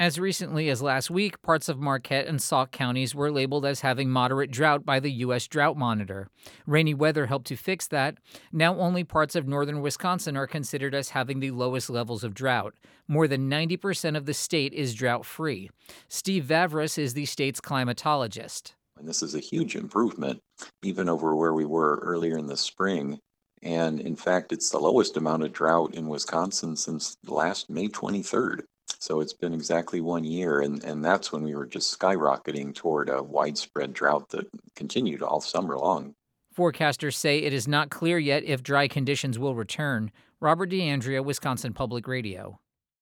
As recently as last week, parts of Marquette and Sauk counties were labeled as having moderate drought by the U.S. Drought Monitor. Rainy weather helped to fix that. Now only parts of northern Wisconsin are considered as having the lowest levels of drought. More than 90% of the state is drought free. Steve Vavris is the state's climatologist. And this is a huge improvement, even over where we were earlier in the spring. And in fact, it's the lowest amount of drought in Wisconsin since last May 23rd. So it's been exactly 1 year, and that's when we were just skyrocketing toward a widespread drought that continued all summer long. Forecasters say it is not clear yet if dry conditions will return. Robert DeAndrea, Wisconsin Public Radio.